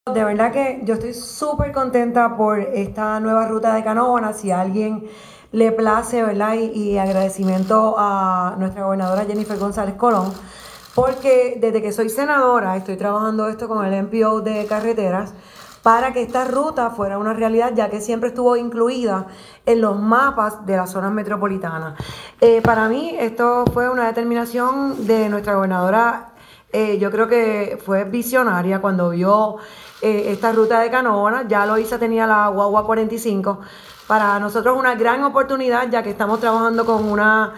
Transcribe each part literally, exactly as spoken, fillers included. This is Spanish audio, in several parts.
De verdad que yo estoy súper contenta por esta nueva ruta de Canóvana. Si a alguien le place, ¿verdad? Y, y agradecimiento a nuestra gobernadora Jennifer González Colón, porque desde que soy senadora estoy trabajando esto con el M P O de carreteras para que esta ruta fuera una realidad, ya que siempre estuvo incluida en los mapas de las zonas metropolitanas. Eh, para mí esto fue una determinación de nuestra gobernadora. Eh, yo creo que fue visionaria cuando vio eh, esta ruta de Canóvana. Ya Loíza tenía la guagua cuarenta y cinco. Para nosotros es una gran oportunidad, ya que estamos trabajando con una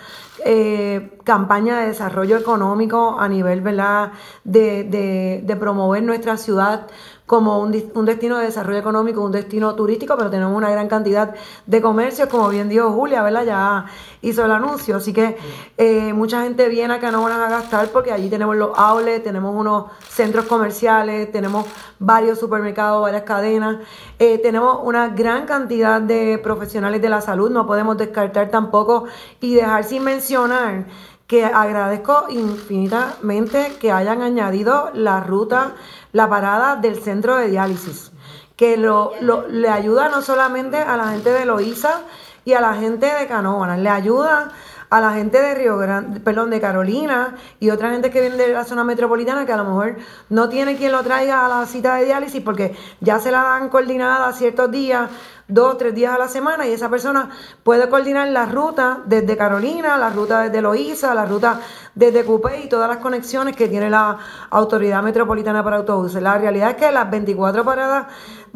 eh, campaña de desarrollo económico a nivel, ¿verdad?, de, de, de promover nuestra ciudad como un, un destino de desarrollo económico, un destino turístico, pero tenemos una gran cantidad de comercios, como bien dijo Julia, ¿verdad? Ya hizo el anuncio, así que eh, mucha gente viene a Canóvanas a gastar porque allí tenemos los outlets, tenemos unos centros comerciales, tenemos varios supermercados, varias cadenas, eh, tenemos una gran cantidad de profesionales de la salud, no podemos descartar tampoco y dejar sin mencionar que agradezco infinitamente que hayan añadido la ruta, la parada del centro de diálisis, que lo, lo, le ayuda no solamente a la gente de Loíza y a la gente de Canóvanas, le ayuda a la gente de Río Grande, perdón, de Carolina y otra gente que viene de la zona metropolitana que a lo mejor no tiene quien lo traiga a la cita de diálisis porque ya se la dan coordinada ciertos días, dos, tres días a la semana, y esa persona puede coordinar la ruta desde Carolina, la ruta desde Loíza, la ruta desde Cupey y todas las conexiones que tiene la Autoridad Metropolitana para Autobuses. La realidad es que las veinticuatro paradas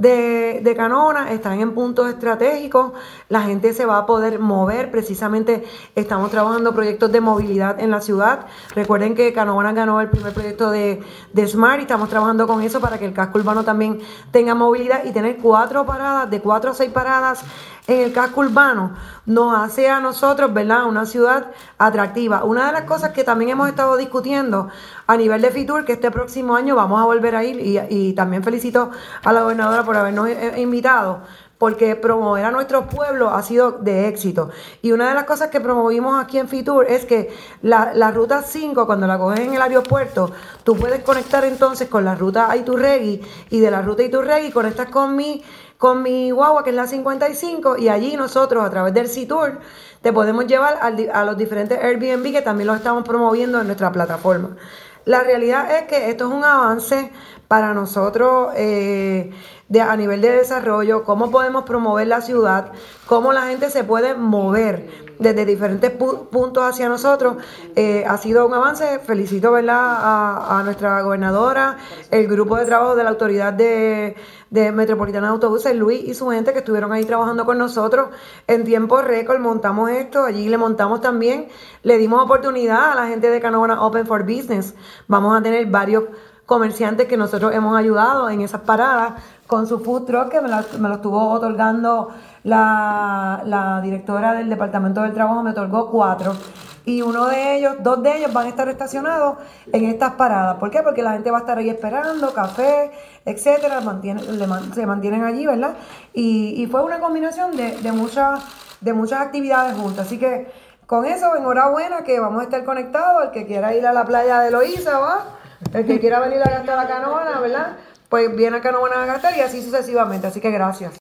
de, de Canóvana están en puntos estratégicos, la gente se va a poder mover, precisamente estamos trabajando proyectos de movilidad en la ciudad. Recuerden que Canóvana ganó el primer proyecto de, de Smart y estamos trabajando con eso para que el casco urbano también tenga movilidad, y tener cuatro paradas, de cuatro a seis paradas en el casco urbano nos hace a nosotros, ¿verdad?, una ciudad atractiva. Una de las cosas que también hemos estado discutiendo a nivel de Fitur, que este próximo año vamos a volver a ir, y, y también felicito a la gobernadora por habernos invitado, porque promover a nuestros pueblos ha sido de éxito. Y una de las cosas que promovimos aquí en Fitur es que la, la ruta cinco, cuando la coges en el aeropuerto, tú puedes conectar entonces con la ruta Iturregui, y de la ruta Iturregui conectas con mi, con mi guagua, que es la cincuenta y cinco, y allí nosotros, a través del C-Tour, te podemos llevar al, a los diferentes Airbnb que también los estamos promoviendo en nuestra plataforma. La realidad es que esto es un avance para nosotros eh, de, a nivel de desarrollo, cómo podemos promover la ciudad, cómo la gente se puede mover desde diferentes pu puntos hacia nosotros. Eh, ha sido un avance. Felicito, ¿verdad?, a, a nuestra gobernadora, el grupo de trabajo de la Autoridad de, de Metropolitana de Autobuses, Luis y su gente, que estuvieron ahí trabajando con nosotros en tiempo récord. Montamos esto, allí le montamos también, le dimos oportunidad a la gente de Canóvana Open for Business. Vamos a tener varios comerciantes que nosotros hemos ayudado en esas paradas con su food truck, que me, la, me lo estuvo otorgando la, la directora del Departamento del Trabajo, me otorgó cuatro. Y uno de ellos, dos de ellos van a estar estacionados en estas paradas. ¿Por qué? Porque la gente va a estar ahí esperando, café, etcétera, mantiene, le, se mantienen allí, ¿verdad? Y, y fue una combinación de, de, muchas, de muchas actividades juntas. Así que con eso, enhorabuena, que vamos a estar conectados. El que quiera ir a la playa de Loíza, va. El que quiera venir a gastar a Canóvana, ¿verdad?, pues viene a Canóvana a gastar, y así sucesivamente. Así que gracias.